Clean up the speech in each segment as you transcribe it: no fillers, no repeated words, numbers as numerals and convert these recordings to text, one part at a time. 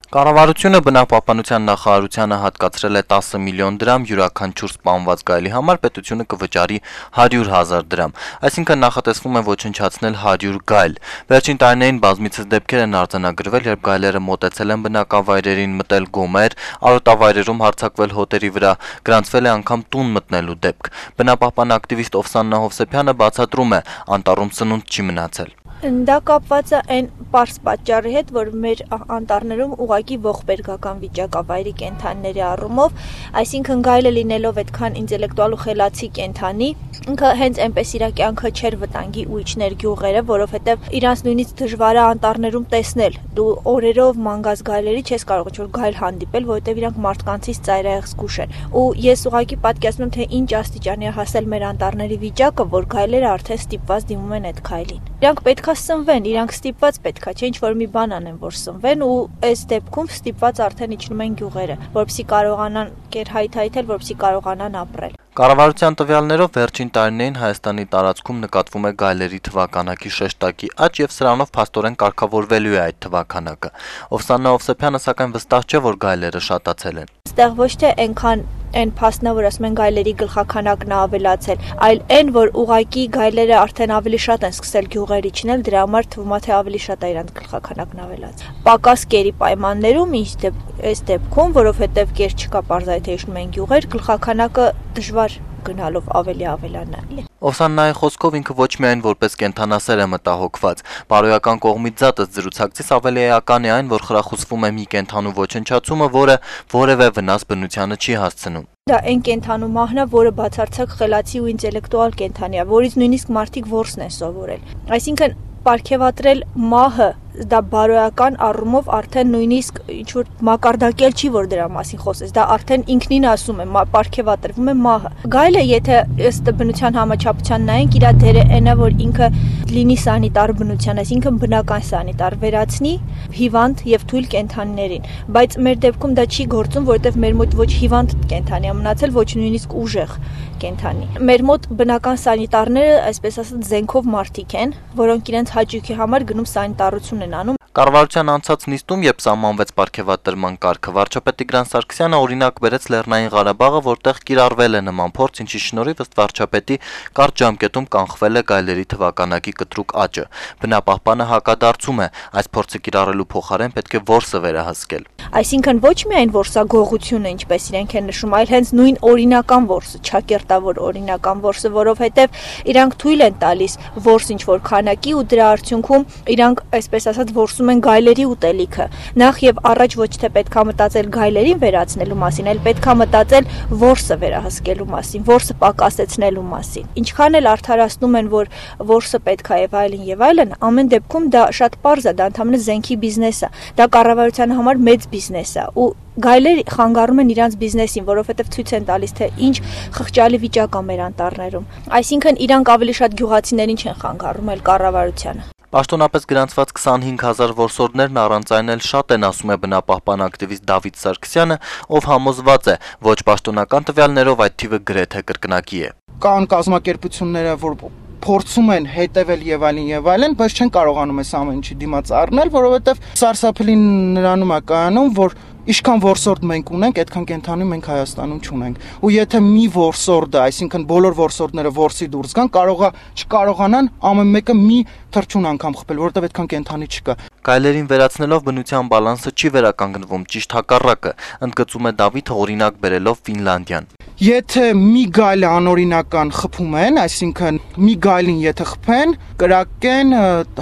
Կառավարությունը բնապահպանության նախարարությանը հատկացրել է 10 միլիոն դրամ յուրաքանչյուր սպանված գայլի համար պետությունը կվճարի 100,000 դրամ, այսինքն նախատեսվում է ոչնչացնել 100 գայլ։ Վերջին տարիներին բազմիցս դեպքեր են արձանագրվել, երբ գայլերը մոտեցել են բնակավայրերին, մտել գոմեր, արոտավայրերում հարձակվել հոտերի վրա, գրանցվել է անգամ տուն մտնելու դեպք։ Բնապահպան ակտիվիստ Օվսաննա Հովսեփյանը բացատրում է, անտառում սնունդ չի մնացել։ Դա կապված է այն պարզ պատճառի հետ, որ մեր անտառներում ուղղակի ողբերգական վիճակ է վայրի կենդանիների առումով, այսինքն գայլը լինելով այդքան ինտելեկտուալ ու խելացի կենդանի, ինքը հենց այնպես իր կյանքը չէր վտանգի ու իջներ գյուղերը, որովհետև իրանց նույնիսկ դժվար է անտառներում տեսնել։ Դու օրերով մանգազ գայլերի չես կարող ինչ-որ գայլ հանդիպել, որովհետև իրանք մարդկանցից ծայրահեղ զգուշ են։ Ու ես ուղղակի պատկերացնում եմ, թե ինչ աստիճանի է հասել մեր անտառների վիճակը, որ գայլերը արդեն ստիպված դիմում են այդ գայլին։ Իրանք պետք է սնվեն, իրանք ստիպված պետքա, չէ ինչ որ մի բան անեն, որ սնվեն ու այս դեպքում ստիպված արդեն իջնում են գյուղերը, որպեսզի կարողանան կերհայթայթել, որպեսզի կարողանան ապրել։ Կառավարության տվյալներով վերջին տարիներին Հայաստանի տարածքում նկատվում է գայլերի թվականակի շեշտակի աճ եւ սրանով փաստորեն կարգավորվելու է այդ թվականակը։ Օվսաննա Հովսեփյանը սակայն վստահ չէ, որ գայլերը շատացել են։ Այստեղ ոչ թե այնքան այն փաստն է, որ ասում են գայլերի գլխաքանակն է ավելացել, այլ այն, որ ուղակի գայլերը արդեն ավելի շատ են սկսել գյուղեր իջնել, դրա համար թվում է թե ավելի շատ է իրանց գլխաքանակն ավելացել։ Պակաս կերի պայմաններում այս դեպքում, որովհետև կեր չկա, պարզայ թե իջնում են գյուղեր, գլխաքանակը դժվար գնալով ավելի ավելանա։ Օվսաննայի խոսքով ինքը ոչ միայն որպես կենդանասեր է մտահոգված, բարոյական կողմից զատս զրուցակցից ավելի էական է այն, որ խրախուսվում է մի կենդանու ոչնչացումը, որը որևէ վնաս բնությանը չի հասցնում։ Դա այն կենդանու մահն է, որը բացարձակ խելացի ու ինտելեկտուալ կենդանի է, որից նույնիսկ մարդիկ որսն են սովորել։ Այսինքն պարգևատրել մահը դա բարոյական առումով արդեն նույնիսկ ինչ-որ մակարդակել չի, որ դրա մասին խոսես, դա արդեն ինքնին ասում է, պարգևատրվում է մահը։ Գայլը, եթե ըստ բնության համաչափության նայենք, իր դերը այնա, որ ինքը լինի սանիտար բնության, այսինքն բնական սանիտար, վերացնի հիվանդ եւ թույլ կենդանիներին, բայց մեր դեպքում դա չի գործում, որովհետեւ մեր մոտ ոչ հիվանդ կենդանի է մնացել, ոչ նույնիսկ ուժեղ կենդանի։ Մեր մոտ բնական սանիտարները, այսպես ասած, զենքով մարդիկ են, որոնք իրենց հաճույքի համար գնում սանիտարություն են անում։ Կառավարության անցած նիստում, երբ սահմանվեց պարգևատրման կարգը, վարչապետ Տիգրան Սարգսյանը օրինակ բերեց Լեռնային Ղարաբաղը, որտեղ կիրառվել է նման փորձ, ինչի շնորհիվ ըստ վարչապետի կարճ ժամկետում կանխվել է գայլերի թվականակի կտրուկ աճը։ Բնապահպանը հակադարձում է, այս փորձը կիրառելու փոխարեն պետք է որսը վերահսկել։ Այսինքն ոչ միայն որսագողությունը, ինչպես իրենք են նշում, այլ հենց նույն օրինական որսը, չակերտավոր օրինական որսը, որովհետև իրանք թույլ են տալիս որս ինչ-որ քանակի ու դրա արդյունքում իրանք, այսպես ասած, որսում են գայլերի ուտելիքը։ Նախ եւ առաջ ոչ թե պետքա մտածել գայլերին վերացնելու մասին, այլ պետքա մտածել որսը վերահսկելու մասին, որսը պակասեցնելու մասին։ Ինչքան էլ արդարացնում են, որ որսը պետքա եւ այլն, ամեն դեպքում դա շատ պարզ է, դա ընդհանրապես զենքի բիզնես է։ Դա կառավարության համար մեծ բիզնես է ու գայլերը խանգարում են իրանց բիզնեսին, որովհետև ցույց են տալիս, թե ինչ խղճալի վիճակ է մեր անտառներում։ Այսինքն իրանք ավելի շատ գյուղացիներին չեն խանգարում, այլ կառավարությանը։ Պաշտոնապես գրանցված 25,000 որսորդներն առանց այն էլ շատ են, ասում է բնապահպան ակտիվիստ Դավիթ Սարգսյանը, ով համոզված է, ոչ պաշտոնական տվյալներով այդ թիվը գրեթե կրկնակի է։ Կան կազմակերպությունները, որ փորձում են հետևել եւ այլն, բայց չեն կարողանում այս ամեն ինչի դիմաց առնել, որովհետեւ սարսափելին նրանում է կայանում, որ Ինչքան որսորդ մենք ունենք, այդքան կենդանի մենք Հայաստանում չունենք։ Ու եթե մի որսորդը, այսինքն բոլոր որսորդները որսի դուրս գան, չկարողանան ամեն մեկը մի թռչուն անգամ խփել, որովհետև այդքան կենդանի չկա։ Գայլերին վերացնելով բնության բալանսը չի վերականգնվում, ճիշտ հակառակը, ընդգծում է Դավիթը օրինակ բերելով Ֆինլանդիան։ Եթե մի գայլը անօրինական խփում են, այսինքն մի գայլին եթե խփեն, կրակեն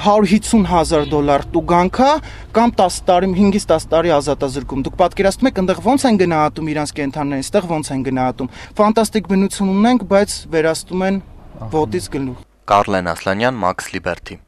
$150,000 տուգանքա կամ 10 տարի, 5-ից 10 տարի ազատազրկում։ Դուք պատկերացնում եք, այնտեղ ոնց են գնահատում իրանց կենդանիներին, այստեղ ոնց են գնահատում։ Ֆանտաստիկ բնություն ունենք, բայց վերաստում են ոտից գլուխ։ Կարլեն Ասլանյան, Max Liberty։